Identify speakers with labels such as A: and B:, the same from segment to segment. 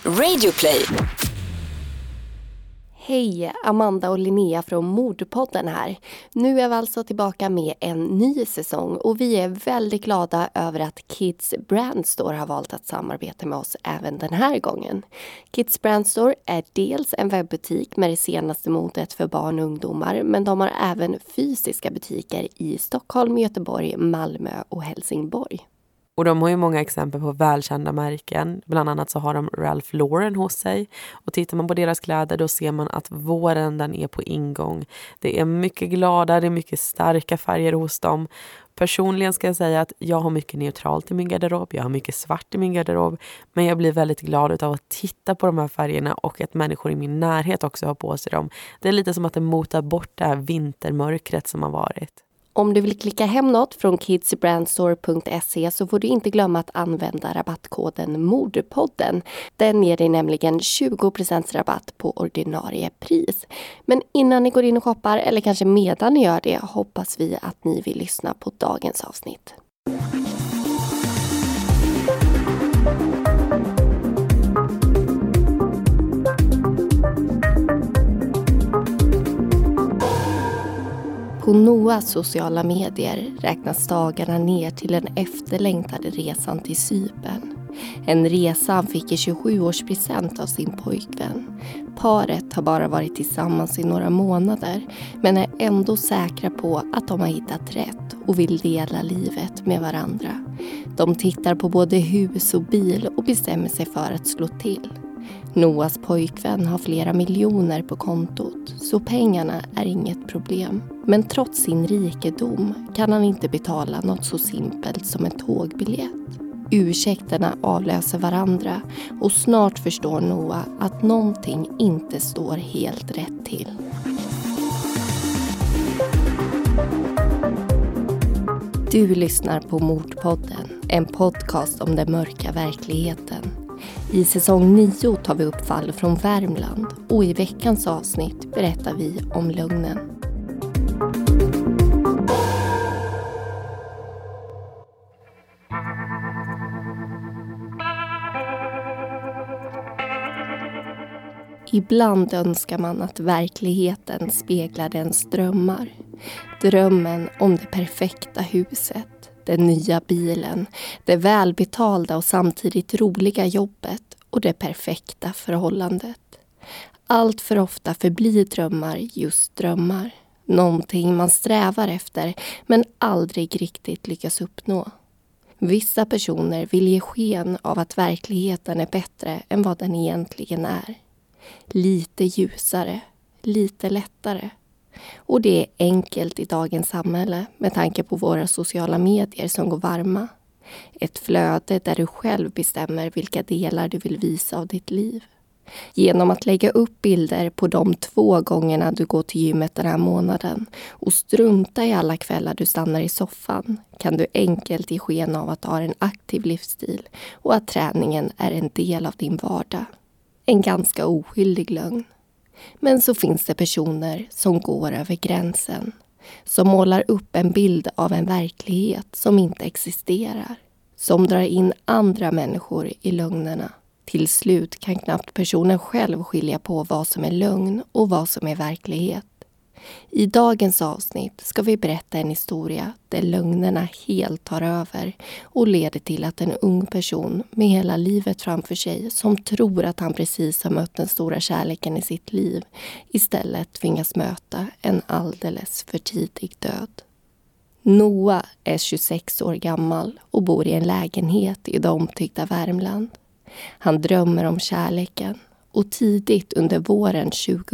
A: Radioplay.
B: Hej, Amanda och Linnea från Mordpodden här. Nu är vi alltså tillbaka med en ny säsong och vi är väldigt glada över att Kids Brand Store har valt att samarbeta med oss även den här gången. Kids Brand Store är dels en webbutik med det senaste modet för barn och ungdomar, men de har även fysiska butiker i Stockholm, Göteborg, Malmö och Helsingborg.
C: Och de har ju många exempel på välkända märken. Bland annat så har de Ralph Lauren hos sig. Och tittar man på deras kläder då ser man att våren den är på ingång. Det är mycket glada, det är mycket starka färger hos dem. Personligen ska jag säga att jag har mycket neutralt i min garderob. Jag har mycket svart i min garderob. Men jag blir väldigt glad av att titta på de här färgerna och att människor i min närhet också har på sig dem. Det är lite som att det motar bort det här vintermörkret som har varit. Om du vill klicka hem något från kidsbrandstore.se så får du inte glömma att använda rabattkoden Mordpodden. Den ger dig nämligen 20% rabatt på ordinarie pris. Men innan ni går in och shoppar, eller kanske medan ni gör det, hoppas vi att ni vill lyssna på dagens avsnitt. På Noahs sociala medier räknas dagarna ner till den efterlängtade resan till Cypern. En resa han fick i 27-årspresent av sin pojkvän. Paret har bara varit tillsammans i några månader men är ändå säkra på att de har hittat rätt och vill dela livet med varandra. De tittar på både hus och bil och bestämmer sig för att slå till. Noahs pojkvän har flera miljoner på kontot, så pengarna är inget problem. Men trots sin rikedom kan han inte betala något så simpelt som en tågbiljett. Ursäkterna avlöser varandra och snart förstår Noah att någonting inte står helt rätt till. Du lyssnar på Mordpodden, en podcast om den mörka verkligheten. I säsong 9 tar vi upp fall från Värmland och i veckans avsnitt berättar vi om lögnen. Ibland önskar man att verkligheten speglar ens drömmar. Drömmen om det perfekta huset. Den nya bilen, det välbetalda och samtidigt roliga jobbet och det perfekta förhållandet. Allt för ofta förblir drömmar just drömmar. Någonting man strävar efter men aldrig riktigt lyckas uppnå. Vissa personer vill ge sken av att verkligheten är bättre än vad den egentligen är. Lite ljusare, lite lättare. Och det är enkelt i dagens samhälle med tanke på våra sociala medier som går varma. Ett flöde där du själv bestämmer vilka delar du vill visa av ditt liv. Genom att lägga upp bilder på de 2 gångerna du går till gymmet den här månaden och strunta i alla kvällar du stannar i soffan kan du enkelt ge sken av att ha en aktiv livsstil och att träningen är en del av din vardag. En ganska oskyldig lögn. Men så finns det personer som går över gränsen. Som målar upp en bild av en verklighet som inte existerar. Som drar in andra människor i lögnerna. Till slut kan knappt personen själv skilja på vad som är lögn och vad som är verklighet. I dagens avsnitt ska vi berätta en historia där lögnerna helt tar över och leder till att en ung person med hela livet framför sig som tror att han precis har mött den stora kärleken i sitt liv istället tvingas möta en alldeles för tidig död. Noah är 26 år gammal och bor i en lägenhet i det omtyckta Värmland. Han drömmer om kärleken. Och tidigt under våren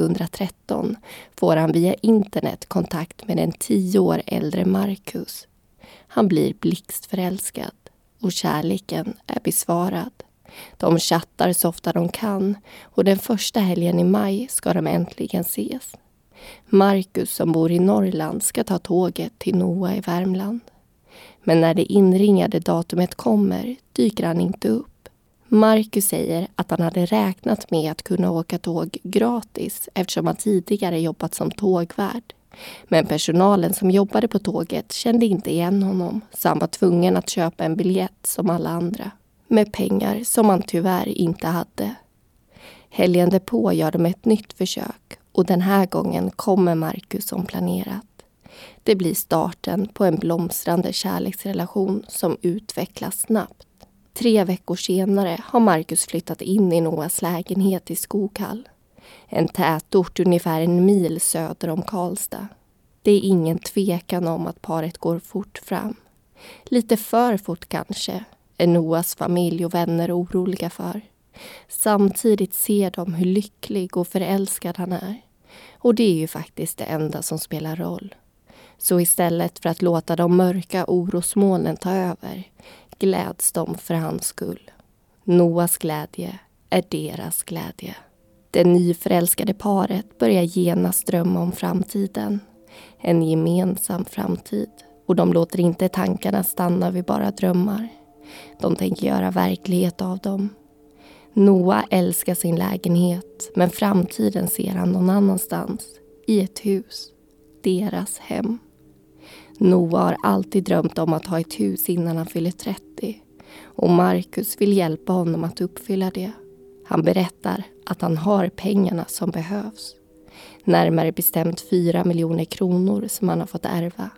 C: 2013 får han via internet kontakt med en 10 år äldre Marcus. Han blir blixtförälskad och kärleken är besvarad. De chattar så ofta de kan och den första helgen i maj ska de äntligen ses. Marcus som bor i Norrland ska ta tåget till Noah i Värmland. Men när det inringade datumet kommer dyker han inte upp. Marcus säger att han hade räknat med att kunna åka tåg gratis eftersom han tidigare jobbat som tågvärd. Men personalen som jobbade på tåget kände inte igen honom så han var tvungen att köpa en biljett som alla andra. Med pengar som han tyvärr inte hade. Helgen därpå gör de ett nytt försök och den här gången kommer Marcus som planerat. Det blir starten på en blomstrande kärleksrelation som utvecklas snabbt. 3 veckor senare har Marcus flyttat in i Noahs lägenhet i Skoghall. En tätort ungefär 1 mil söder om Karlstad. Det är ingen tvekan om att paret går fort fram. Lite för fort kanske, är Noahs familj och vänner oroliga för. Samtidigt ser de hur lycklig och förälskad han är. Och det är ju faktiskt det enda som spelar roll. Så istället för att låta de mörka orosmolnen ta över, gläds de för hans skull. Noahs glädje är deras glädje. Det nyförälskade paret börjar genast drömma om framtiden. En gemensam framtid. Och de låter inte tankarna stanna vid bara drömmar. De tänker göra verklighet av dem. Noah älskar sin lägenhet, men framtiden ser han någon annanstans. I ett hus. Deras hem. Noah har alltid drömt om att ha ett hus innan han fyller 30. Och Marcus vill hjälpa honom att uppfylla det. Han berättar att han har pengarna som behövs. Närmare bestämt 4 miljoner kronor som han har fått ärva.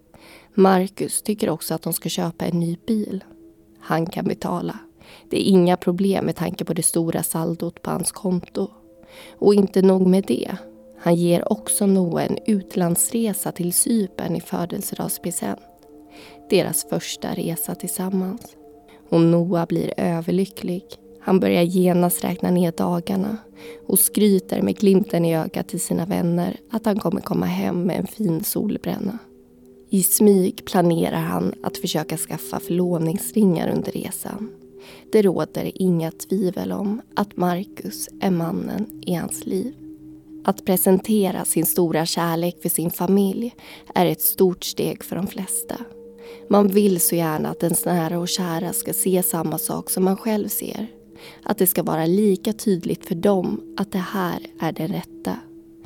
C: Marcus tycker också att de ska köpa en ny bil. Han kan betala. Det är inga problem med tanke på det stora saldot på hans konto. Och inte nog med det. Han ger också Noah en utlandsresa till Cypern i födelsedagspresent. Deras första resa tillsammans. Och Noah blir överlycklig. Han börjar genast räkna ner dagarna och skryter med glimten i ögat till sina vänner att han kommer komma hem med en fin solbränna. I smyg planerar han att försöka skaffa förlovningsringar under resan. Det råder inga tvivel om att Marcus är mannen i hans liv. Att presentera sin stora kärlek för sin familj är ett stort steg för de flesta. Man vill så gärna att ens nära och kära ska se samma sak som man själv ser. Att det ska vara lika tydligt för dem att det här är det rätta.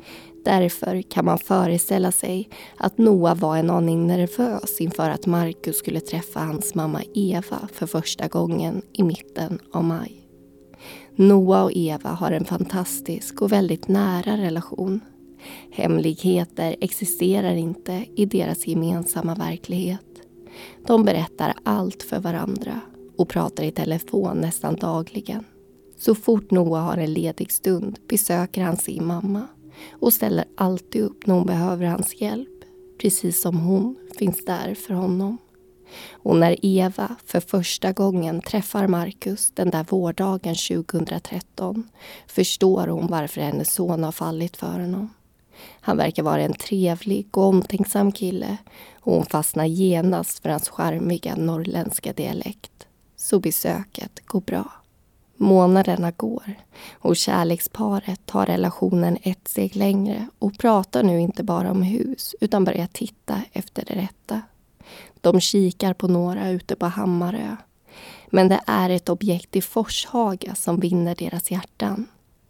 C: Därför kan man föreställa sig att Noah var en aning nervös inför att Marcus skulle träffa hans mamma Eva för första gången i mitten av maj. Noah och Eva har en fantastisk och väldigt nära relation. Hemligheter existerar inte i deras gemensamma verklighet. De berättar allt för varandra och pratar i telefon nästan dagligen. Så fort Noah har en ledig stund besöker han sin mamma och ställer alltid upp när hon behöver hans hjälp, precis som hon finns där för honom. Och när Eva för första gången träffar Marcus den där vårdagen 2013 förstår hon varför hennes son har fallit för honom. Han verkar vara en trevlig och omtänksam kille och hon fastnar genast för hans charmiga norrländska dialekt. Så besöket går bra. Månaderna går och kärleksparet tar relationen ett steg längre och pratar nu inte bara om hus utan börjar titta efter det rätta. De kikar på några ute på Hammarö. Men det är ett objekt i Forshaga som vinner deras hjärtan.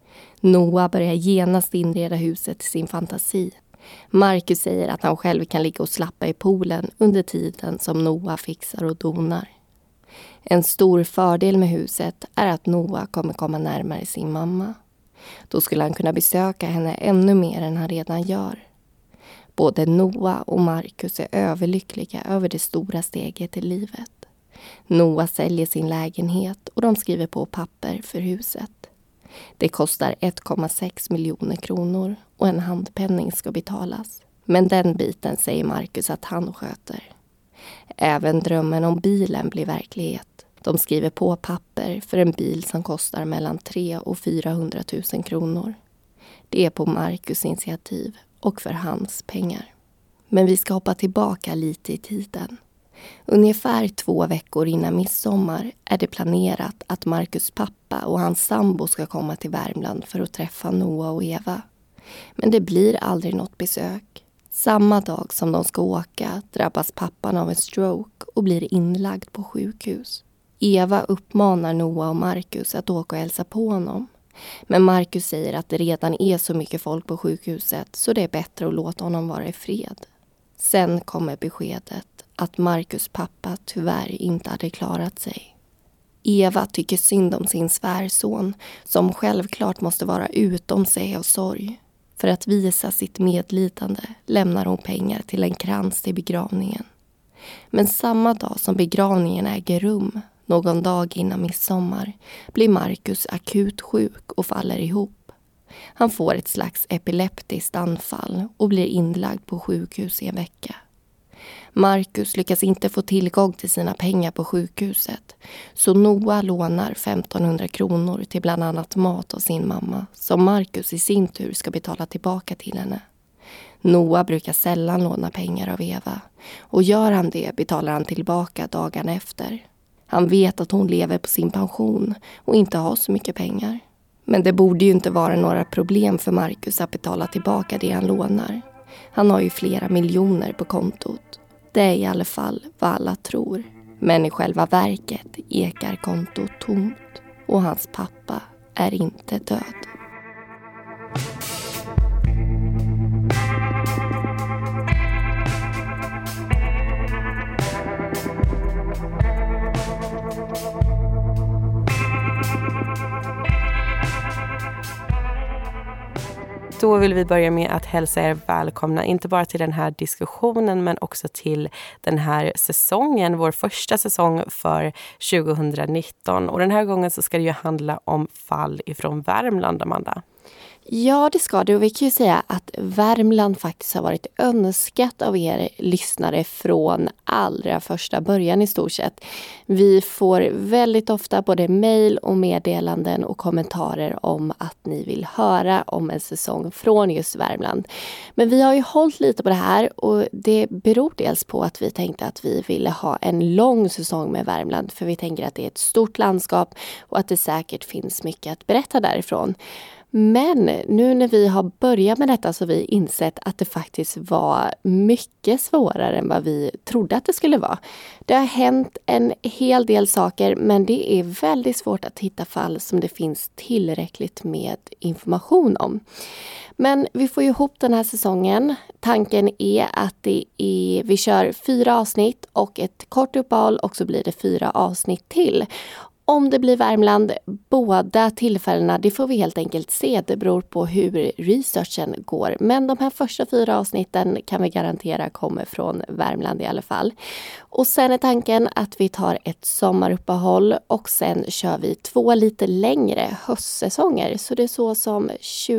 C: Noah börjar genast inreda huset till sin fantasi. Marcus säger att han själv kan ligga och slappa i poolen under tiden som Noah fixar och donar. En stor fördel med huset är att Noah kommer komma närmare sin mamma. Då skulle han kunna besöka henne ännu mer än han redan gör. Både Noah och Marcus är överlyckliga över det stora steget i livet. Noah säljer sin lägenhet och de skriver på papper för huset. Det kostar 1,6 miljoner kronor och en handpenning ska betalas. Men den biten säger Marcus att han sköter. Även drömmen om bilen blir verklighet. De skriver på papper för en bil som kostar mellan 300 och 400 000 kronor. Det är på Marcus initiativ och för hans pengar. Men vi ska hoppa tillbaka lite i tiden. Ungefär 2 veckor innan midsommar är det planerat att Marcus pappa och hans sambo ska komma till Värmland för att träffa Noah och Eva. Men det blir aldrig något besök. Samma dag som de ska åka drabbas pappan av en stroke och blir inlagd på sjukhus. Eva uppmanar Noah och Marcus att åka och hälsa på honom. Men Marcus säger att det redan är så mycket folk på sjukhuset så det är bättre att låta honom vara i fred. Sen kommer beskedet att Marcus pappa tyvärr inte hade klarat sig. Eva tycker synd om sin svärson som självklart måste vara utom sig av sorg. För att visa sitt medlidande lämnar hon pengar till en krans till begravningen. Men samma dag som begravningen äger rum, någon dag innan midsommar, blir Marcus akut sjuk och faller ihop. Han får ett slags epileptiskt anfall och blir inlagd på sjukhus i en vecka. Marcus lyckas inte få tillgång till sina pengar på sjukhuset, så Noah lånar 1500 kronor till bland annat mat av sin mamma, som Marcus i sin tur ska betala tillbaka till henne. Noah brukar sällan låna pengar av Eva, och gör han det betalar han tillbaka dagen efter. Han vet att hon lever på sin pension och inte har så mycket pengar. Men det borde ju inte vara några problem för Marcus att betala tillbaka det han lånar. Han har ju flera miljoner på kontot. Det är i alla fall vad alla tror. Men i själva verket ekar kontot tomt och hans pappa är inte död.
A: Då vill vi börja med att hälsa er välkomna, inte bara till den här diskussionen men också till den här säsongen, vår första säsong för 2019. Och den här gången så ska det ju handla om fall ifrån Värmland, Amanda.
B: Ja, det ska det. Och vi kan ju säga att Värmland faktiskt har varit önskat av er lyssnare från allra första början i stort sett. Vi får väldigt ofta både mejl och meddelanden och kommentarer om att ni vill höra om en säsong från just Värmland. Men vi har ju hållit lite på det här, och det beror dels på att vi tänkte att vi ville ha en lång säsong med Värmland. För vi tänker att det är ett stort landskap och att det säkert finns mycket att berätta därifrån. Men nu när vi har börjat med detta så har vi insett att det faktiskt var mycket svårare än vad vi trodde att det skulle vara. Det har hänt en hel del saker, men det är väldigt svårt att hitta fall som det finns tillräckligt med information om. Men vi får ju ihop den här säsongen. Tanken är att vi kör 4 avsnitt och ett kort uppehåll, och så blir det 4 avsnitt till. Om det blir Värmland, båda tillfällena, det får vi helt enkelt se. Det beror på hur researchen går. Men de här första 4 avsnitten kan vi garantera kommer från Värmland i alla fall. Och sen är tanken att vi tar ett sommaruppehåll och sen kör vi 2 lite längre höstsäsonger. Så det är så som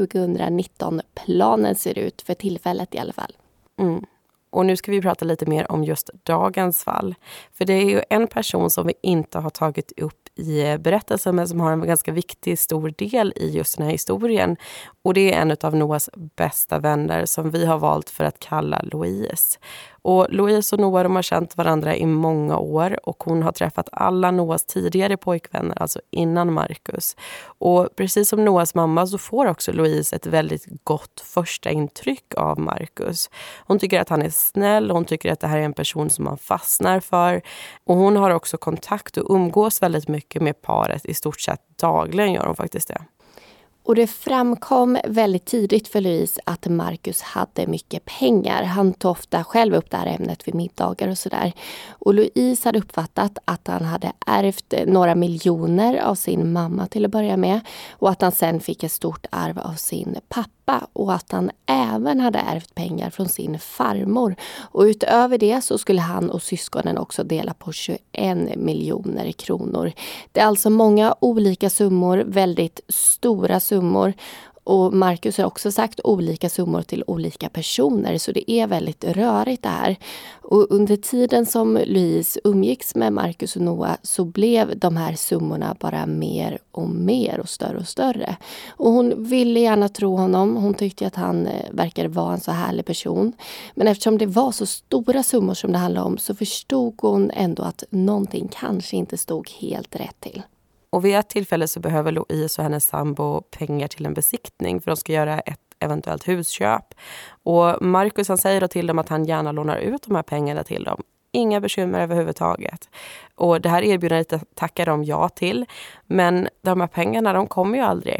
B: 2019-planen ser ut för tillfället i alla fall.
A: Mm. Och nu ska vi prata lite mer om just dagens fall. För det är ju en person som vi inte har tagit upp i berättelsen, men som har en ganska viktig stor del i just den här historien. Och det är en av Noahs bästa vänner som vi har valt för att kalla Louise. Och Louise och Noah, de har känt varandra i många år, och hon har träffat alla Noahs tidigare pojkvänner, alltså innan Marcus. Och precis som Noahs mamma så får också Louise ett väldigt gott första intryck av Marcus. Hon tycker att han är snäll, hon tycker att det här är en person som man fastnar för. Och hon har också kontakt och umgås väldigt mycket med paret, i stort sett dagligen gör hon faktiskt det.
B: Och det framkom väldigt tidigt för Louise att Marcus hade mycket pengar. Han tog ofta själv upp det här ämnet vid middagar och sådär. Och Louise hade uppfattat att han hade ärvt några miljoner av sin mamma till att börja med. Och att han sen fick ett stort arv av sin pappa. Och att han även hade ärvt pengar från sin farmor. Och utöver det så skulle han och syskonen också dela på 21 miljoner kronor. Det är alltså många olika summor, väldigt stora summor. Och Marcus har också sagt olika summor till olika personer, så det är väldigt rörigt det här. Och under tiden som Louise umgicks med Marcus och Noah så blev de här summorna bara mer och större och större. Och hon ville gärna tro honom, hon tyckte att han verkade vara en så härlig person. Men eftersom det var så stora summor som det handlade om så förstod hon ändå att någonting kanske inte stod helt rätt till.
A: Och vid ett tillfälle så behöver Louise och hennes sambo pengar till en besiktning för de ska göra ett eventuellt husköp. Och Marcus, han säger då till dem att han gärna lånar ut de här pengarna till dem. Inga bekymmer överhuvudtaget. Och det här erbjudandet tackar de ja till. Men de här pengarna, de kommer ju aldrig.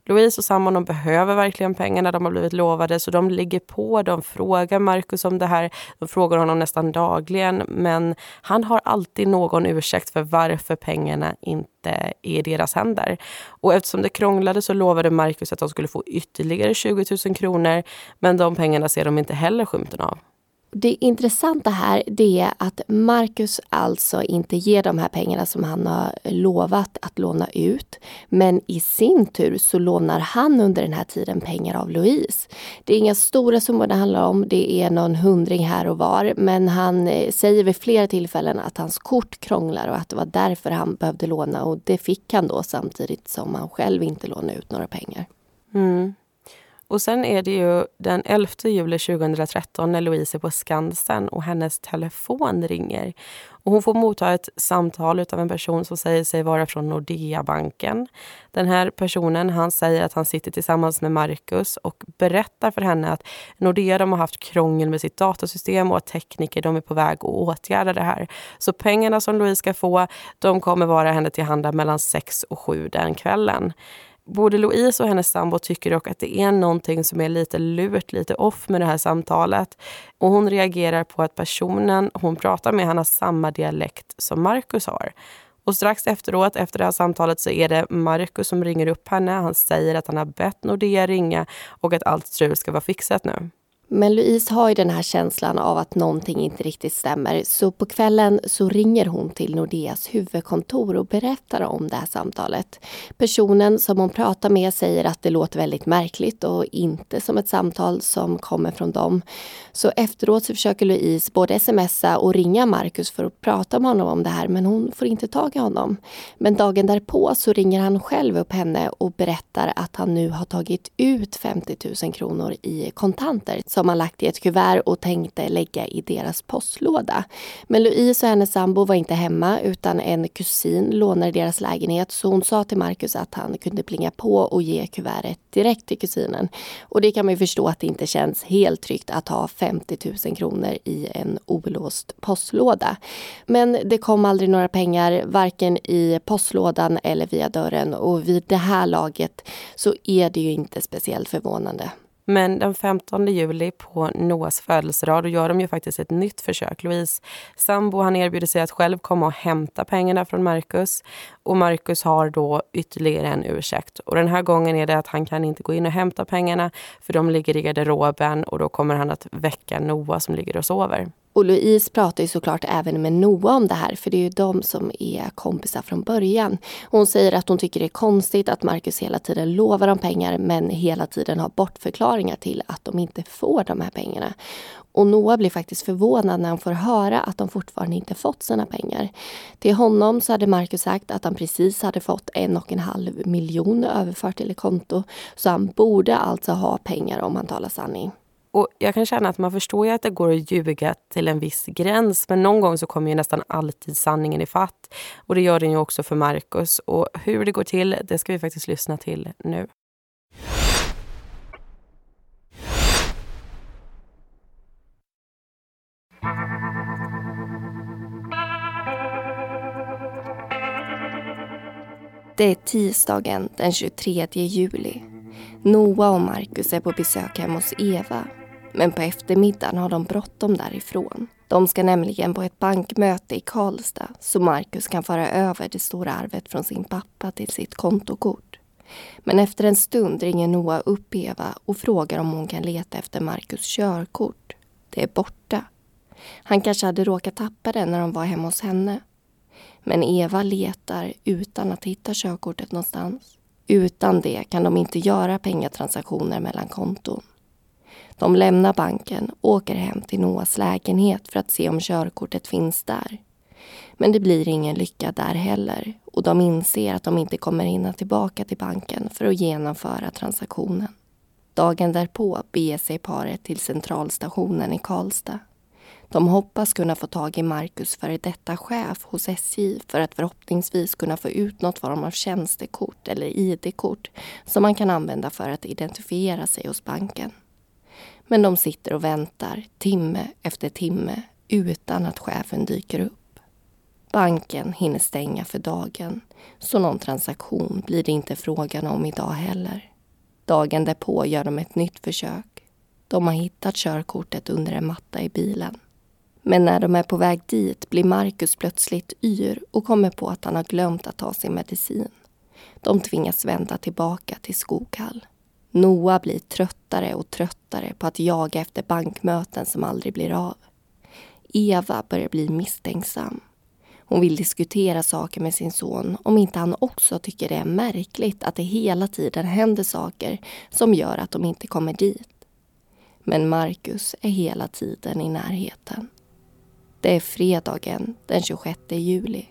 A: Louise och sambon, de behöver verkligen pengarna, de har blivit lovade, så de ligger på, de frågar Marcus om det här, de frågar honom nästan dagligen, men han har alltid någon ursäkt för varför pengarna inte är i deras händer. Och eftersom det krånglade så lovade Marcus att de skulle få ytterligare 20 000 kronor, men de pengarna ser de inte heller skymten av.
B: Det intressanta här, det är att Marcus alltså inte ger de här pengarna som han har lovat att låna ut. Men i sin tur så lånar han under den här tiden pengar av Louise. Det är inga stora summor det handlar om, det är någon 100 här och var. Men han säger vid flera tillfällen att hans kort krånglar och att det var därför han behövde låna. Och det fick han då samtidigt som han själv inte lånade ut några pengar.
A: Mm. Och sen är det ju den 11 juli 2013 när Louise är på Skansen och hennes telefon ringer. Och hon får motta ett samtal av en person som säger sig vara från Nordea-banken. Den här personen, han säger att han sitter tillsammans med Marcus och berättar för henne att Nordea, de har haft krångel med sitt datasystem och att tekniker, de är på väg att åtgärda det här. Så pengarna som Louise ska få, de kommer vara henne till handa mellan 6 och 7 den kvällen. Både Louise och hennes sambo tycker dock att det är någonting som är lite lurt, lite off med det här samtalet. Och hon reagerar på att personen hon pratar med, han har samma dialekt som Marcus har. Och strax efteråt, efter det här samtalet, så är det Marcus som ringer upp henne. Han säger att han har bett Nordea ringa och att allt strul ska vara fixat nu.
B: Men Louise har ju den här känslan av att någonting inte riktigt stämmer. Så på kvällen så ringer hon till Nordeas huvudkontor och berättar om det här samtalet. Personen som hon pratar med säger att det låter väldigt märkligt och inte som ett samtal som kommer från dem. Så efteråt så försöker Louise både smsa och ringa Marcus för att prata med honom om det här, men hon får inte tag i honom. Men dagen därpå så ringer han själv upp henne och berättar att han nu har tagit ut 50 000 kronor i kontanter som han lagt i ett kuvert och tänkte lägga i deras postlåda. Men Louise och hennes sambo var inte hemma utan en kusin lånade deras lägenhet, så hon sa till Marcus att han kunde plinga på och ge kuvertet direkt till kusinen. Och det kan man ju förstå att det inte känns helt tryggt att ha 50 000 kronor i en olåst postlåda. Men det kom aldrig några pengar, varken i postlådan eller via dörren, och vid det här laget så är det ju inte speciellt förvånande.
A: Men den 15 juli på Noahs födelsedag, då gör de ju faktiskt ett nytt försök. Louise sambo, han erbjuder sig att själv komma och hämta pengarna från Marcus. Och Marcus har då ytterligare en ursäkt. Och den här gången är det att han kan inte gå in och hämta pengarna, för de ligger i garderoben och då kommer han att väcka Noah som ligger och sover.
B: Och Louise pratar ju såklart även med Noah om det här, för det är ju de som är kompisar från början. Hon säger att hon tycker det är konstigt att Marcus hela tiden lovar dem pengar men hela tiden har bortförklaringar till att de inte får de här pengarna. Och Noah blir faktiskt förvånad när han får höra att de fortfarande inte fått sina pengar. Till honom så hade Marcus sagt att han precis hade fått 1,5 miljon överfört till ett konto, så han borde alltså ha pengar om han talar sanning.
A: Och jag kan känna att man förstår ju att det går att ljuga till en viss gräns. Men någon gång så kommer ju nästan alltid sanningen i fatt. Och det gör den ju också för Marcus. Och hur det går till, det ska vi faktiskt lyssna till nu.
C: Det är tisdagen den 23 juli. Noah och Marcus är på besök hemma hos Eva. Men på eftermiddagen har de bråttom därifrån. De ska nämligen på ett bankmöte i Karlstad så Marcus kan föra över det stora arvet från sin pappa till sitt kontokort. Men efter en stund ringer Noah upp Eva och frågar om hon kan leta efter Marcus körkort. Det är borta. Han kanske hade råkat tappa det när de var hemma hos henne. Men Eva letar utan att hitta körkortet någonstans. Utan det kan de inte göra pengatransaktioner mellan konton. De lämnar banken och åker hem till Noahs lägenhet för att se om körkortet finns där. Men det blir ingen lycka där heller, och de inser att de inte kommer hinna tillbaka till banken för att genomföra transaktionen. Dagen därpå beger sig paret till centralstationen i Karlstad. De hoppas kunna få tag i Marcus före detta chef hos SJ för att förhoppningsvis kunna få ut något form av tjänstekort eller ID-kort som man kan använda för att identifiera sig hos banken. Men de sitter och väntar timme efter timme utan att chefen dyker upp. Banken hinner stänga för dagen, så någon transaktion blir det inte frågan om idag heller. Dagen därpå gör de ett nytt försök. De har hittat körkortet under en matta i bilen. Men när de är på väg dit blir Marcus plötsligt yr och kommer på att han har glömt att ta sin medicin. De tvingas vända tillbaka till Skoghall. Noah blir tröttare och tröttare på att jaga efter bankmöten som aldrig blir av. Eva börjar bli misstänksam. Hon vill diskutera saker med sin son om inte han också tycker det är märkligt att det hela tiden händer saker som gör att de inte kommer dit. Men Marcus är hela tiden i närheten. Det är fredagen den 26 juli.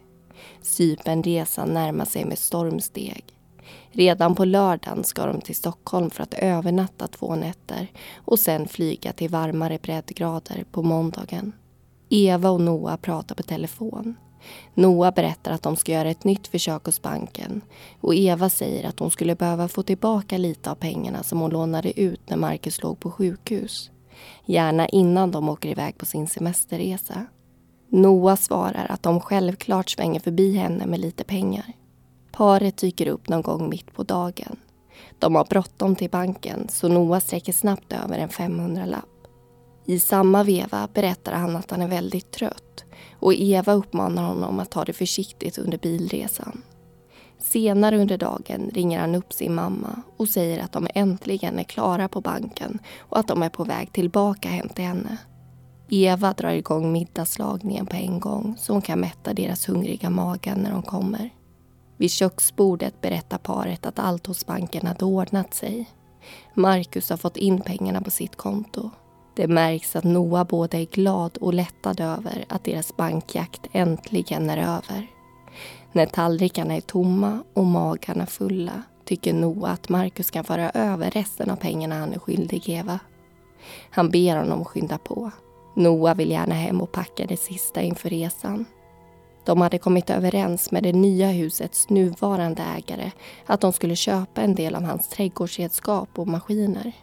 C: Cypernresan närmar sig med stormsteg. Redan på lördagen ska de till Stockholm för att övernatta 2 nätter och sen flyga till varmare breddgrader på måndagen. Eva och Noah pratar på telefon. Noah berättar att de ska göra ett nytt försök hos banken och Eva säger att hon skulle behöva få tillbaka lite av pengarna som hon lånade ut när Marcus låg på sjukhus. Gärna innan de åker iväg på sin semesterresa. Noah svarar att de självklart svänger förbi henne med lite pengar. Paret dyker upp någon gång mitt på dagen. De har bråttom till banken så Noah sträcker snabbt över en 500-lapp. I samma veva berättar han att han är väldigt trött och Eva uppmanar honom att ta det försiktigt under bilresan. Senare under dagen ringer han upp sin mamma och säger att de äntligen är klara på banken och att de är på väg tillbaka hem till henne. Eva drar igång middagslagningen på en gång så hon kan mätta deras hungriga magar när de kommer. Vid köksbordet berättar paret att allt hos banken hade ordnat sig. Marcus har fått in pengarna på sitt konto. Det märks att Noah både är glad och lättad över att deras bankjakt äntligen är över. När tallrikarna är tomma och magarna fulla tycker Noah att Marcus kan föra över resten av pengarna han är skyldig Eva. Han ber honom skynda på. Noah vill gärna hem och packa det sista inför resan. De hade kommit överens med det nya husets nuvarande ägare att de skulle köpa en del av hans trädgårdsredskap och maskiner.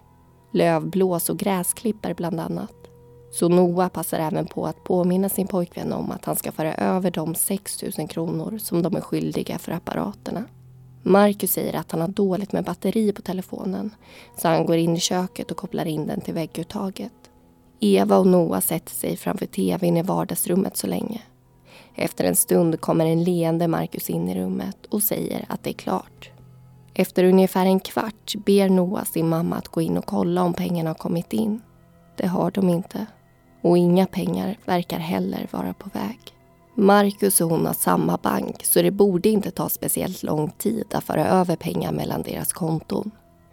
C: Lövblås och gräsklipper bland annat. Så Noah passar även på att påminna sin pojkvän om att han ska föra över de 6 000 kronor som de är skyldiga för apparaterna. Marcus säger att han har dåligt med batteri på telefonen så han går in i köket och kopplar in den till vägguttaget. Eva och Noah sätter sig framför tvn i vardagsrummet så länge. Efter en stund kommer en leende Marcus in i rummet och säger att det är klart. Efter ungefär en kvart ber Noah sin mamma att gå in och kolla om pengarna har kommit in. Det har de inte. Och inga pengar verkar heller vara på väg. Marcus och hon har samma bank så det borde inte ta speciellt lång tid att föra över pengar mellan deras konton.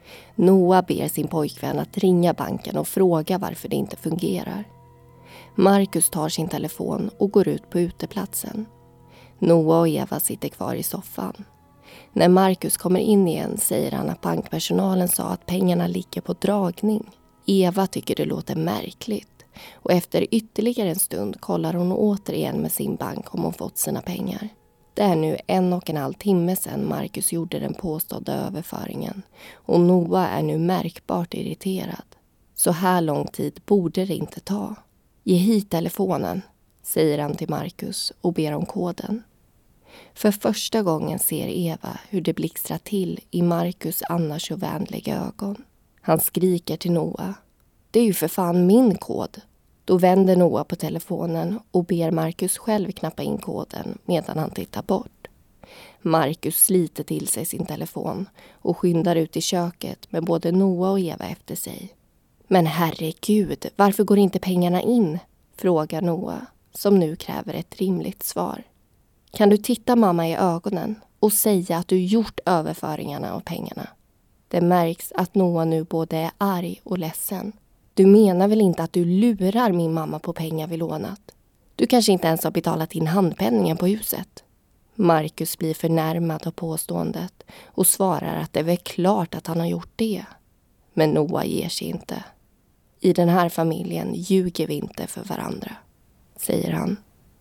C: Noah ber sin pojkvän att ringa banken och fråga varför det inte fungerar. Marcus tar sin telefon och går ut på uteplatsen. Noah och Eva sitter kvar i soffan. När Marcus kommer in igen säger han att bankpersonalen sa att pengarna ligger på dragning. Eva tycker det låter märkligt och efter ytterligare en stund kollar hon återigen med sin bank om hon fått sina pengar. Det är nu 1,5 timme sedan Marcus gjorde den påstådda överföringen och Noah är nu märkbart irriterad. Så här lång tid borde det inte ta. Ge hit telefonen, säger han till Marcus och ber om koden. För första gången ser Eva hur det blixtrar till i Marcus annars så vänliga ögon. Han skriker till Noah. Det är ju för fan min kod. Då vänder Noah på telefonen och ber Marcus själv knappa in koden medan han tittar bort. Marcus sliter till sig sin telefon och skyndar ut i köket med både Noah och Eva efter sig. Men herregud, varför går inte pengarna in? Frågar Noah som nu kräver ett rimligt svar. Kan du titta mamma i ögonen och säga att du gjort överföringarna av pengarna? Det märks att Noah nu både är arg och ledsen. Du menar väl inte att du lurar min mamma på pengar vi lånat? Du kanske inte ens har betalat in handpenningen på huset. Marcus blir förnärmad av påståendet och svarar att det är väl klart att han har gjort det. Men Noah ger sig inte. I den här familjen ljuger vi inte för varandra, säger han.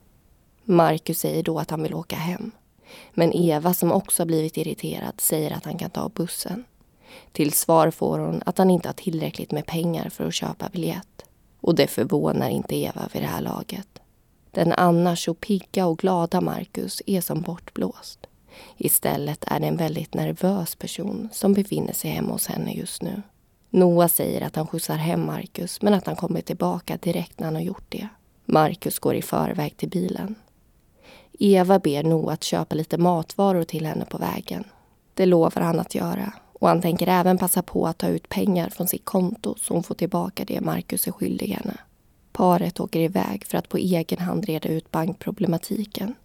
C: Marcus säger då att han vill åka hem. Men Eva som också har blivit irriterad säger att han kan ta bussen. Till svar får hon att han inte har tillräckligt med pengar för att köpa biljett. Och det förvånar inte Eva vid det här laget. Den annars så pigga och glada Marcus är som bortblåst. Istället är det en väldigt nervös person som befinner sig hemma hos henne just nu. Noah säger att han skjutsar hem Marcus, men att han kommer tillbaka direkt när han har gjort det. Marcus går i förväg till bilen. Eva ber Noah att köpa lite matvaror till henne på vägen. Det lovar han att göra, och han tänker även passa på att ta ut pengar från sitt konto så hon får tillbaka det Marcus är skyldig henne. Paret åker iväg för att på egen hand reda ut bankproblematiken.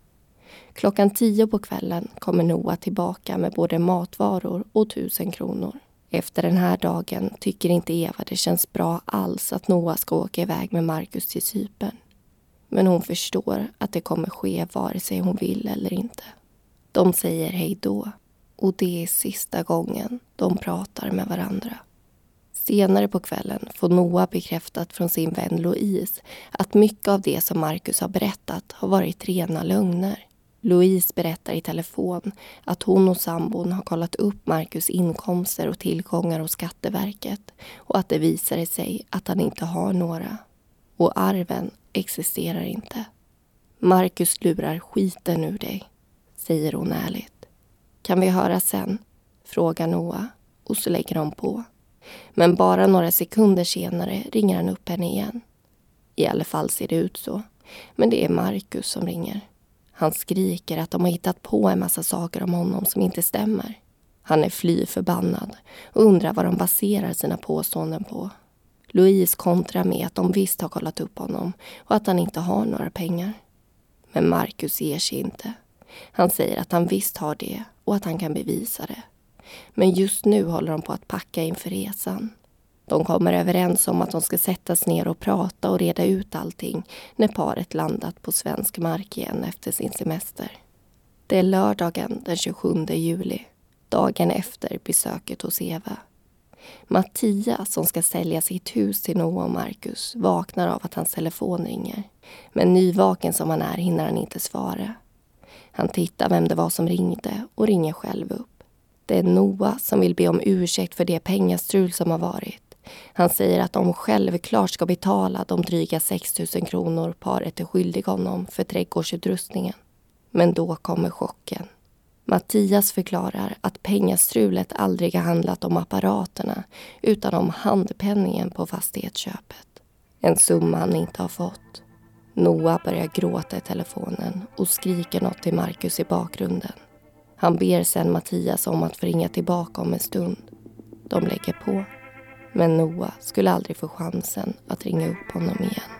C: 10:00 på kvällen kommer Noah tillbaka med både matvaror och 1000 kronor. Efter den här dagen tycker inte Eva det känns bra alls att Noah ska åka iväg med Marcus till Cypern. Men hon förstår att det kommer ske vare sig hon vill eller inte. De säger hej då, och det är sista gången de pratar med varandra. Senare på kvällen får Noah bekräftat från sin vän Louise att mycket av det som Marcus har berättat har varit rena lögner. Louise berättar i telefon att hon och sambon har kollat upp Marcus inkomster och tillgångar hos Skatteverket och att det visar sig att han inte har några. Och arven existerar inte. Marcus lurar skiten ur dig, säger hon ärligt. Kan vi höra sen? Frågar Noah, och så lägger de på. Men bara några sekunder senare ringer han upp henne igen. I alla fall ser det ut så. Men det är Marcus som ringer. Han skriker att de har hittat på en massa saker om honom som inte stämmer. Han är fly förbannad och undrar vad de baserar sina påståenden på. Louise kontrar med att de visst har kollat upp honom och att han inte har några pengar. Men Marcus ger sig inte. Han säger att han visst har det och att han kan bevisa det. Men just nu håller de på att packa inför resan. De kommer överens om att de ska sättas ner och prata och reda ut allting när paret landat på svensk mark igen efter sin semester. Det är lördagen den 27 juli, dagen efter besöket hos Eva. Mattias, som ska sälja sitt hus till Noah och Marcus, vaknar av att hans telefon ringer. Men nyvaken som han är hinner han inte svara. Han tittar vem det var som ringde och ringer själv upp. Det är Noah som vill be om ursäkt för det pengastrul som har varit. Han säger att de självklart ska betala de dryga 6 000 kronor paret är skyldig honom för trädgårdsutrustningen. Men då kommer chocken. Mattias förklarar att pengastrulet aldrig har handlat om apparaterna utan om handpenningen på fastighetsköpet. En summa han inte har fått. Noah börjar gråta i telefonen och skriker något till Marcus i bakgrunden. Han ber sen Mattias om att få ringa tillbaka om en stund. De lägger på. Men Noah skulle aldrig få chansen att ringa upp honom igen.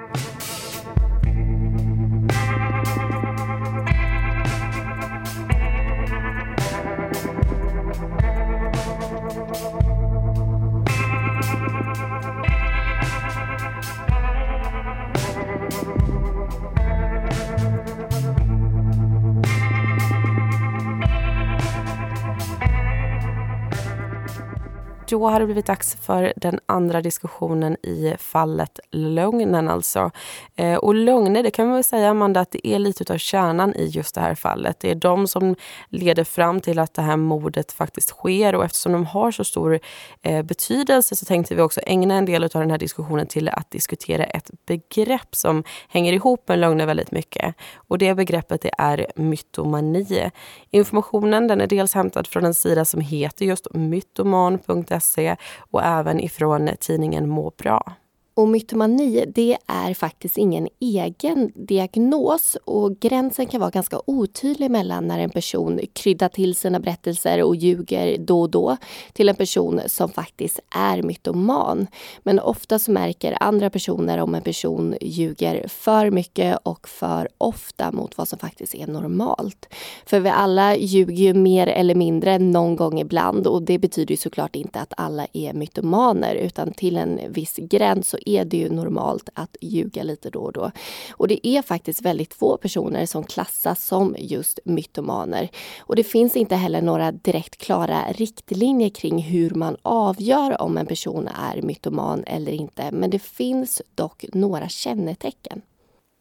A: Då har det blivit dags för den andra diskussionen i fallet lögnen alltså. Och lögner, det kan man väl säga, Amanda, att det är lite av kärnan i just det här fallet. Det är de som leder fram till att det här mordet faktiskt sker, och eftersom de har så stor betydelse så tänkte vi också ägna en del av den här diskussionen till att diskutera ett begrepp som hänger ihop med lögner väldigt mycket. Och det begreppet det är mytomani. Informationen den är dels hämtad från en sida som heter just mytoman.se och även ifrån tidningen Må bra.
B: Och mytomani, det är faktiskt ingen egen diagnos, och gränsen kan vara ganska otydlig mellan när en person kryddar till sina berättelser och ljuger då och då till en person som faktiskt är mytoman. Men ofta så märker andra personer om en person ljuger för mycket och för ofta mot vad som faktiskt är normalt. För vi alla ljuger ju mer eller mindre någon gång ibland, och det betyder ju såklart inte att alla är mytomaner, utan till en viss gräns så är det ju normalt att ljuga lite då och då. Och det är faktiskt väldigt få personer som klassas som just mytomaner. Och det finns inte heller några direkt klara riktlinjer kring hur man avgör om en person är mytoman eller inte. Men det finns dock några kännetecken.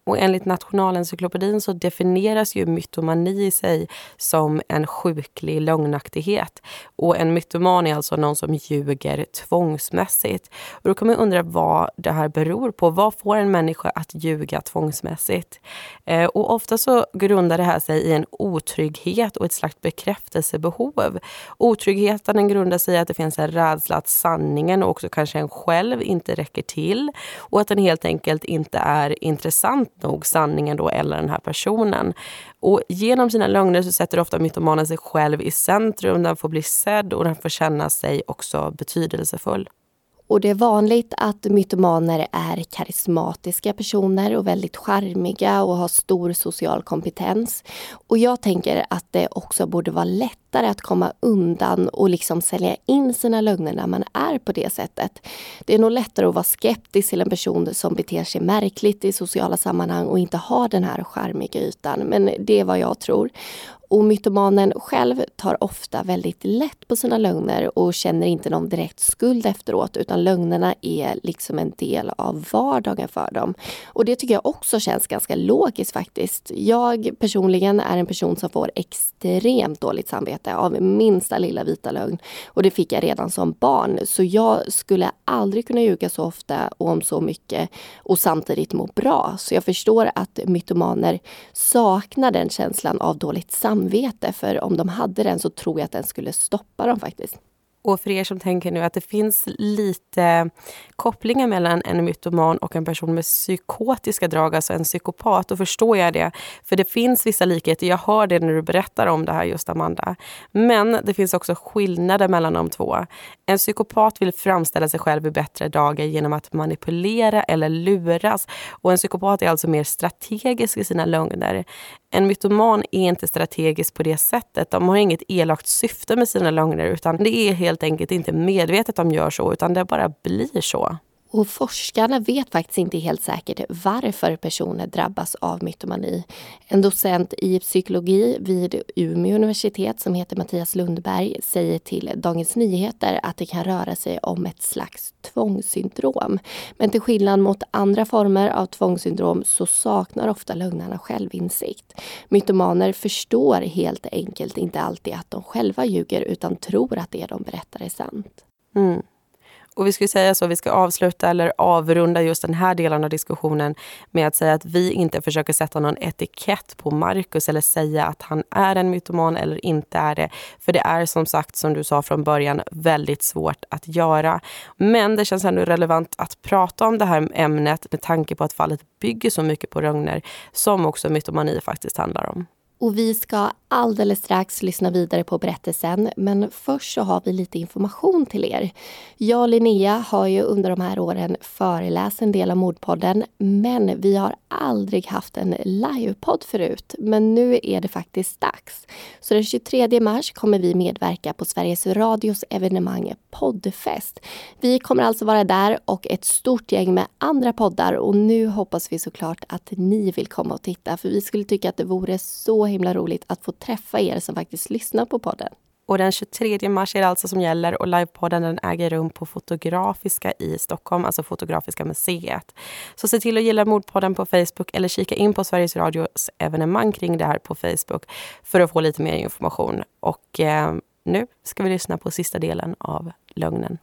A: Och enligt Nationalencyklopedin så definieras ju mytomani i sig som en sjuklig lögnaktighet. Och en mytoman är alltså någon som ljuger tvångsmässigt. Och då kan man undra vad det här beror på. Vad får en människa att ljuga tvångsmässigt? Och ofta så grundar det här sig i en otrygghet och ett slags bekräftelsebehov. Otryggheten grundar sig i att det finns en rädsla att sanningen och också kanske en själv inte räcker till. Och att den helt enkelt inte är intressant nog, sanningen då, eller den här personen. Och genom sina lögner så sätter ofta mytomanen sig själv i centrum. Den får bli sedd och den får känna sig också betydelsefull.
B: Och det är vanligt att mytomaner är karismatiska personer och väldigt charmiga och har stor social kompetens. Och jag tänker att det också borde vara lättare att komma undan och liksom sälja in sina lögner när man är på det sättet. Det är nog lättare att vara skeptisk till en person som beter sig märkligt i sociala sammanhang och inte har den här charmiga ytan. Men det är vad jag tror. Och mytomanen själv tar ofta väldigt lätt på sina lögner och känner inte någon direkt skuld efteråt, utan lögnerna är liksom en del av vardagen för dem. Och det tycker jag också känns ganska logiskt faktiskt. Jag personligen är en person som får extremt dåligt samvete av minsta lilla vita lögn. Och det fick jag redan som barn. Så jag skulle aldrig kunna ljuga så ofta och om så mycket och samtidigt må bra. Så jag förstår att mytomaner saknar den känslan av dåligt samvete. För om de hade den så tror jag att den skulle stoppa dem faktiskt.
A: Och för er som tänker nu att det finns lite kopplingar mellan en mytoman och en person med psykotiska drag, alltså en psykopat, då förstår jag det. För det finns vissa likheter, jag hör det när du berättar om det här just Amanda. Men det finns också skillnader mellan de två. En psykopat vill framställa sig själv i bättre dagar genom att manipulera eller luras. Och en psykopat är alltså mer strategisk i sina lögner. En mytoman är inte strategisk på det sättet. De har inget elakt syfte med sina lögner, utan det är helt enkelt inte medvetet de gör så, utan det bara blir så.
B: Och forskarna vet faktiskt inte helt säkert varför personer drabbas av mytomani. En docent i psykologi vid Umeå universitet som heter Mattias Lundberg säger till Dagens Nyheter att det kan röra sig om ett slags tvångssyndrom. Men till skillnad mot andra former av tvångssyndrom så saknar ofta lögnarna självinsikt. Mytomaner förstår helt enkelt inte alltid att de själva ljuger utan tror att det de berättar är sant.
A: Mm. Och vi skulle säga så, vi ska avsluta eller avrunda just den här delen av diskussionen med att säga att vi inte försöker sätta någon etikett på Marcus eller säga att han är en mytoman eller inte är det. För det är som sagt, som du sa från början, väldigt svårt att göra. Men det känns ändå relevant att prata om det här ämnet med tanke på att fallet bygger så mycket på lögner som också mytomani faktiskt handlar om.
B: Och vi ska alldeles strax lyssna vidare på berättelsen, men först så har vi lite information till er. Jag och Linnea har ju under de här åren föreläst en del av Mordpodden, men vi har aldrig haft en livepodd förut. Men nu är det faktiskt dags. Så den 23 mars kommer vi medverka på Sveriges Radios evenemang Poddfest. Vi kommer alltså vara där och ett stort gäng med andra poddar, och nu hoppas vi såklart att ni vill komma och titta, för vi skulle tycka att det vore så himla roligt att få träffa er som faktiskt lyssnar på podden.
A: Och den 23 mars är det alltså som gäller, och livepodden den äger rum på Fotografiska i Stockholm, alltså Fotografiska museet. Så se till att gilla Mordpodden på Facebook eller kika in på Sveriges Radios evenemang kring det här på Facebook för att få lite mer information. Och nu ska vi lyssna på sista delen av lögnen.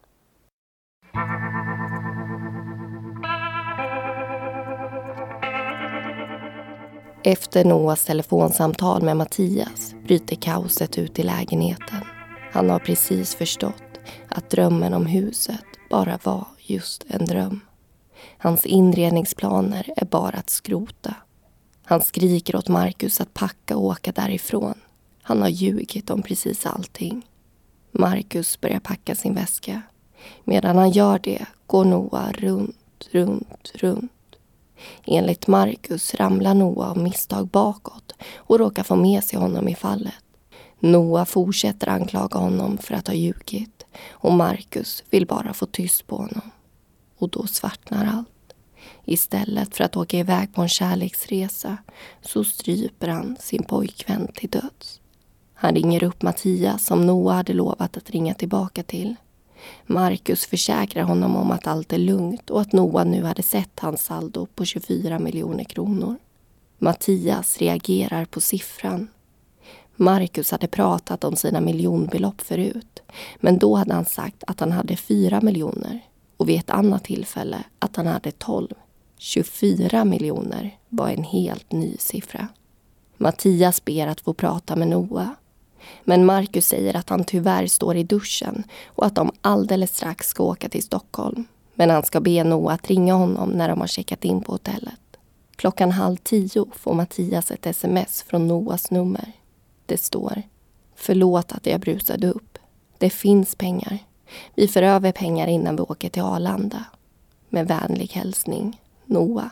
B: Efter Noahs telefonsamtal med Mattias bryter kaoset ut i lägenheten. Han har precis förstått att drömmen om huset bara var just en dröm. Hans inredningsplaner är bara att skrota. Han skriker åt Marcus att packa och åka därifrån. Han har ljugit om precis allting. Marcus börjar packa sin väska. Medan han gör det går Noah runt. Enligt Marcus ramlar Noah av misstag bakåt och råkar få med sig honom i fallet. Noah fortsätter anklaga honom för att ha ljugit, och Marcus vill bara få tyst på honom. Och då svartnar allt. Istället för att åka iväg på en kärleksresa så stryper han sin pojkvän till döds. Han ringer upp Mattias som Noah hade lovat att ringa tillbaka till. Marcus försäkrar honom om att allt är lugnt och att Noah nu hade sett hans saldo på 24 miljoner kronor.
C: Mattias reagerar på siffran. Marcus hade pratat om sina miljonbelopp förut, men då hade han sagt att han hade 4 miljoner och vid ett annat tillfälle att han hade 12. 24 miljoner var en helt ny siffra. Mattias ber att få prata med Noah, men Marcus säger att han tyvärr står i duschen och att de alldeles strax ska åka till Stockholm. Men han ska be Noah att ringa honom när de har checkat in på hotellet. 9:30 får Mattias ett sms från Noahs nummer. Det står: "Förlåt att jag brusade upp. Det finns pengar. Vi för över pengar innan vi åker till Arlanda. Med vänlig hälsning, Noah."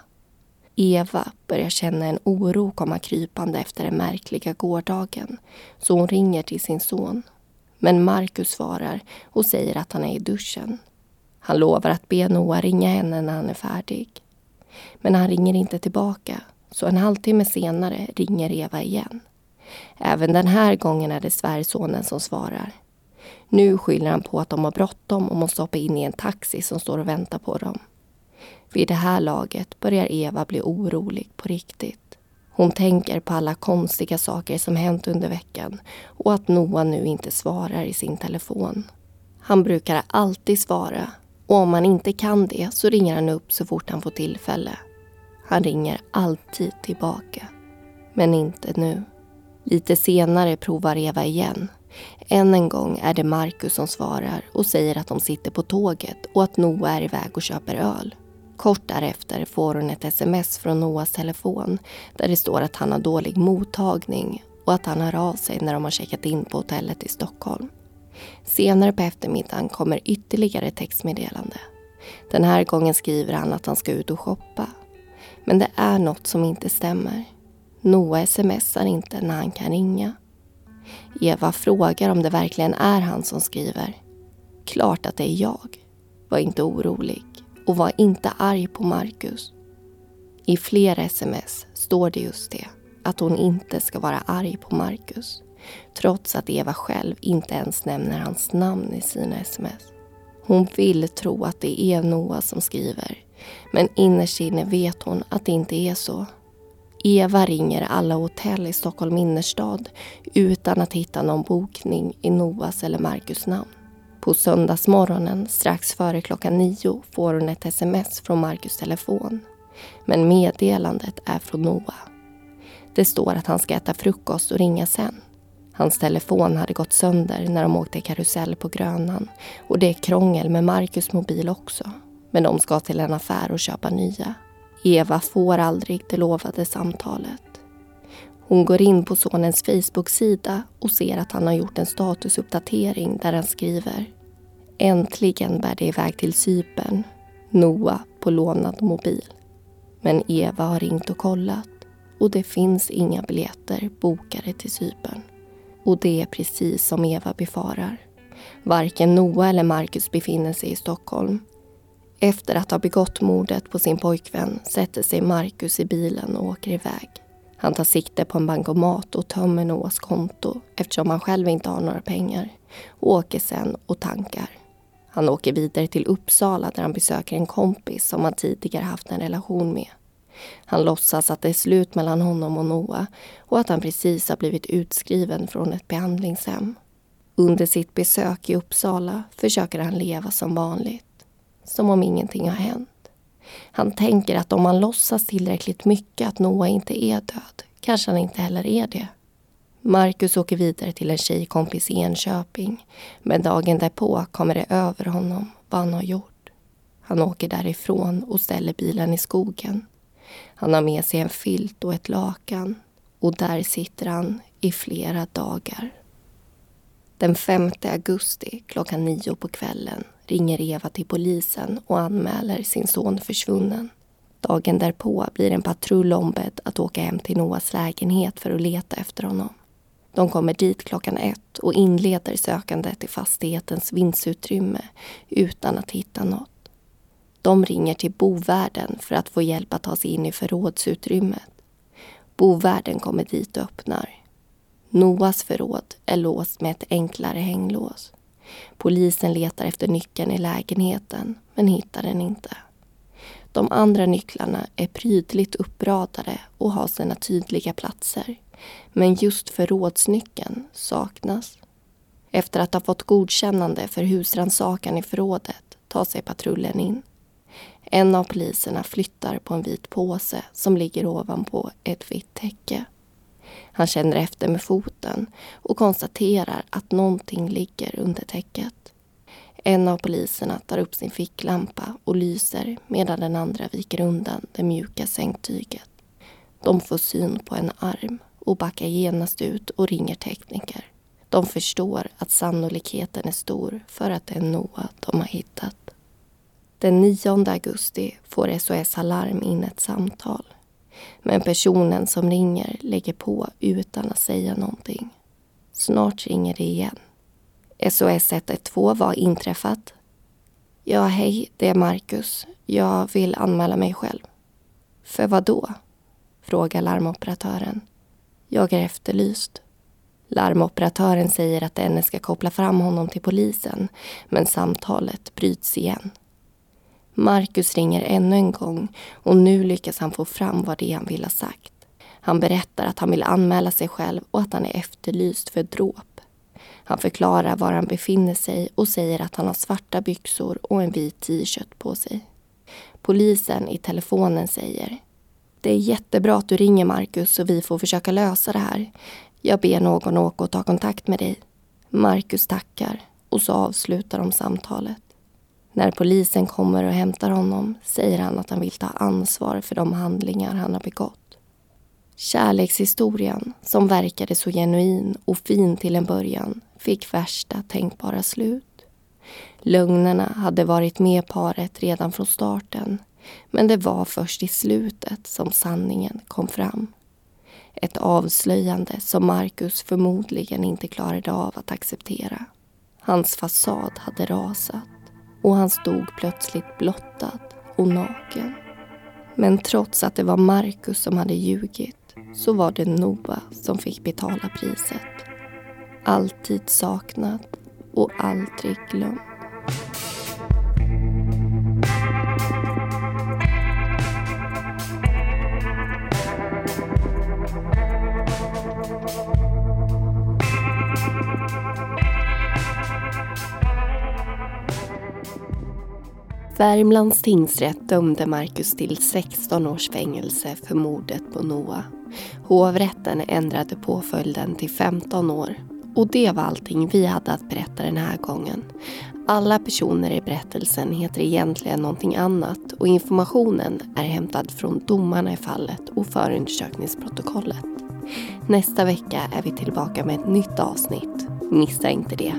C: Eva börjar känna en oro komma krypande efter den märkliga gårdagen, så hon ringer till sin son. Men Marcus svarar och säger att han är i duschen. Han lovar att be Noah ringa henne när han är färdig. Men han ringer inte tillbaka, så en halvtimme senare ringer Eva igen. Även den här gången är det svärsonen som svarar. Nu skyller han på att de har bråttom och måste hoppa in i en taxi som står och väntar på dem. Vid det här laget börjar Eva bli orolig på riktigt. Hon tänker på alla konstiga saker som hänt under veckan och att Noah nu inte svarar i sin telefon. Han brukar alltid svara, och om han inte kan det så ringer han upp så fort han får tillfälle. Han ringer alltid tillbaka, men inte nu. Lite senare provar Eva igen. Än en gång är det Marcus som svarar och säger att de sitter på tåget och att Noah är iväg och köper öl. Kort därefter får hon ett sms från Noahs telefon där det står att han har dålig mottagning och att han hör av sig när de har checkat in på hotellet i Stockholm. Senare på eftermiddagen kommer ytterligare textmeddelande. Den här gången skriver han att han ska ut och shoppa. Men det är något som inte stämmer. Noah smsar inte när han kan ringa. Eva frågar om det verkligen är han som skriver. Klart att det är jag. Var inte orolig och var inte arg på Marcus. I flera sms står det just det, att hon inte ska vara arg på Marcus. Trots att Eva själv inte ens nämner hans namn i sina sms. Hon vill tro att det är Noah som skriver, men innerst inne vet hon att det inte är så. Eva ringer alla hotell i Stockholm innerstad utan att hitta någon bokning i Noahs eller Marcus namn. På söndagsmorgonen strax före 9:00 får hon ett sms från Marcus telefon. Men meddelandet är från Noah. Det står att han ska äta frukost och ringa sen. Hans telefon hade gått sönder när de åkte karusell på Grönan. Och det är krångel med Marcus mobil också. Men de ska till en affär och köpa nya. Eva får aldrig det lovade samtalet. Hon går in på sonens Facebook-sida och ser att han har gjort en statusuppdatering där han skriver: "Äntligen bär det iväg till Cypern. Noah på lånad mobil." Men Eva har ringt och kollat och det finns inga biljetter bokade till Cypern. Och det är precis som Eva befarar. Varken Noah eller Marcus befinner sig i Stockholm. Efter att ha begått mordet på sin pojkvän sätter sig Marcus i bilen och åker iväg. Han tar sikte på en bankomat och tömmer Noahs konto eftersom han själv inte har några pengar. Och åker sen och tankar. Han åker vidare till Uppsala där han besöker en kompis som han tidigare haft en relation med. Han låtsas att det är slut mellan honom och Noah och att han precis har blivit utskriven från ett behandlingshem. Under sitt besök i Uppsala försöker han leva som vanligt. Som om ingenting har hänt. Han tänker att om han låtsas tillräckligt mycket att Noah inte är död, kanske han inte heller är det. Marcus åker vidare till en tjejkompis i Enköping, men dagen därpå kommer det över honom vad han har gjort. Han åker därifrån och ställer bilen i skogen. Han har med sig en filt och ett lakan och där sitter han i flera dagar. Den 5 augusti 9:00 på kvällen ringer Eva till polisen och anmäler sin son försvunnen. Dagen därpå blir en patrull ombedd att åka hem till Noahs lägenhet för att leta efter honom. De kommer dit 1:00 och inleder sökandet i fastighetens vindsutrymme utan att hitta något. De ringer till bovärden för att få hjälp att ta sig in i förrådsutrymmet. Bovärden kommer dit och öppnar. Noahs förråd är låst med ett enklare hänglås. Polisen letar efter nyckeln i lägenheten men hittar den inte. De andra nycklarna är prydligt uppradade och har sina tydliga platser. Men just förrådsnyckeln saknas. Efter att ha fått godkännande för husrannsakan i förrådet tar sig patrullen in. En av poliserna flyttar på en vit påse som ligger ovanpå ett vitt täcke. Han känner efter med foten och konstaterar att någonting ligger under täcket. En av poliserna tar upp sin ficklampa och lyser medan den andra viker undan det mjuka sängtyget. De får syn på en arm och backar genast ut och ringer tekniker. De förstår att sannolikheten är stor för att det är Noah de har hittat. Den 9 augusti får SOS Alarm in ett samtal. Men personen som ringer lägger på utan att säga någonting. Snart ringer det igen. SOS 112, vad inträffat? Ja, hej, det är Marcus. Jag vill anmäla mig själv. För vad då? Frågar larmoperatören. Jag är efterlyst. Larmoperatören säger att denne ska koppla fram honom till polisen, men samtalet bryts igen. Marcus ringer ännu en gång och nu lyckas han få fram vad det är han vill ha sagt. Han berättar att han vill anmäla sig själv och att han är efterlyst för dråp. Han förklarar var han befinner sig och säger att han har svarta byxor och en vit t-shirt på sig. Polisen i telefonen säger: det är jättebra att du ringer Marcus så vi får försöka lösa det här. Jag ber någon åka och ta kontakt med dig. Marcus tackar och så avslutar de samtalet. När polisen kommer och hämtar honom säger han att han vill ta ansvar för de handlingar han har begått. Kärlekshistorien, som verkade så genuin och fin till en början, fick värsta tänkbara slut. Lögnerna hade varit med paret redan från starten, men det var först i slutet som sanningen kom fram. Ett avslöjande som Marcus förmodligen inte klarade av att acceptera. Hans fasad hade rasat och han stod plötsligt blottad och naken. Men trots att det var Marcus som hade ljugit så var det Noah som fick betala priset. Alltid saknad och aldrig glömd. Värmlands tingsrätt dömde Marcus till 16 års fängelse för mordet på Noah. Hovrätten ändrade påföljden till 15 år. Och det var allting vi hade att berätta den här gången. Alla personer i berättelsen heter egentligen någonting annat och informationen är hämtad från domarna i fallet och förundersökningsprotokollet. Nästa vecka är vi tillbaka med ett nytt avsnitt. Missa inte det.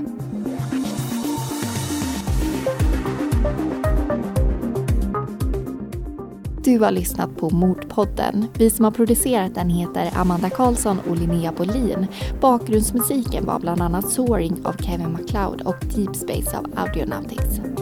D: Du har lyssnat på Mordpodden. Vi som har producerat den heter Amanda Karlsson och Linnea Bolin. Bakgrundsmusiken var bland annat Soaring av Kevin MacLeod och Deep Space av Audionautics.